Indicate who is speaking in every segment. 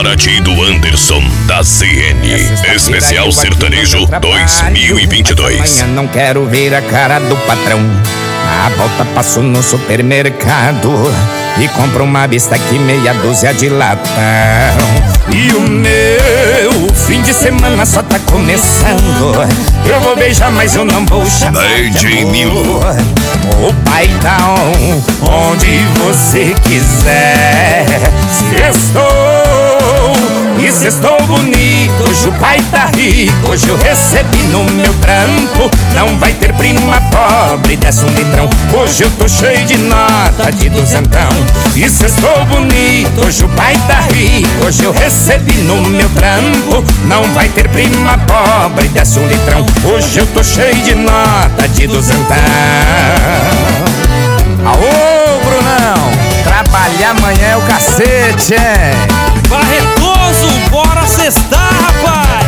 Speaker 1: Paraty do Anderson da ZN. Especial Sertanejo 2022.
Speaker 2: Amanhã não quero ver a cara do patrão. Na volta passo no supermercado e compro uma bisteca e meia dúzia de latão. E o meu fim de semana só tá começando. Eu vou beijar, mas eu não vou chamar
Speaker 1: DJ Nilo.
Speaker 2: O paizão, onde você quiser. E sextou bonito, hoje o pai tá rico. Hoje eu recebi no meu trampo. Não vai ter prima pobre, desce um litrão. Hoje eu tô cheio de nota de duzentão. E sextou bonito, hoje o pai tá rico. Hoje eu recebi no meu trampo. Não vai ter prima pobre, desce um litrão. Hoje eu tô cheio de nota de duzentão. Aô, Brunão, trabalhar amanhã é o cacete, hein?
Speaker 3: Barretoso, bora sextar, rapaz!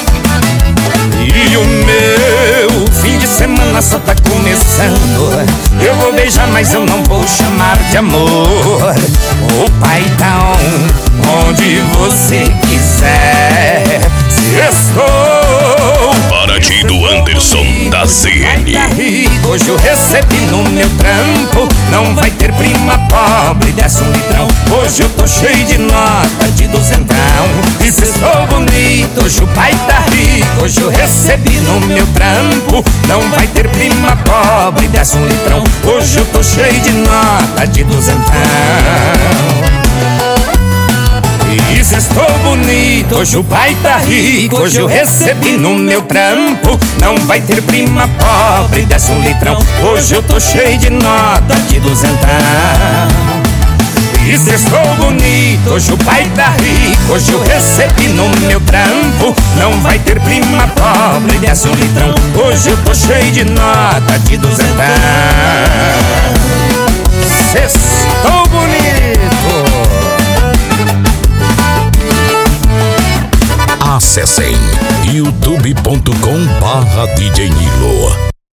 Speaker 2: E o meu fim de semana só tá começando. Eu vou beijar, mas eu não vou chamar de amor. O paizão, onde você quiser. Sextou.
Speaker 1: Paraty do Anderson da ZN.
Speaker 2: Hoje eu recebi no meu trampo. Não vai ter prima pobre, desce um litrão. Hoje eu tô cheio de nota de duzentão. E se estou bonito, hoje o pai tá rico. Hoje eu recebi no meu trampo. Não vai ter prima pobre, desce um litrão. Hoje eu tô cheio de nota de duzentão. E se estou bonito, hoje o pai tá rico. Hoje eu recebi no meu trampo. Não vai ter prima pobre, desce um litrão. Hoje eu tô cheio de nota de duzentão. E se estou bonito, hoje o pai tá rico. Hoje eu recebi no meu trampo. Não vai ter prima pobre, desce um litrão. Hoje eu tô cheio de nota de duzentão. Sextou bonito.
Speaker 1: Acessem youtube.com/DJ Nilo.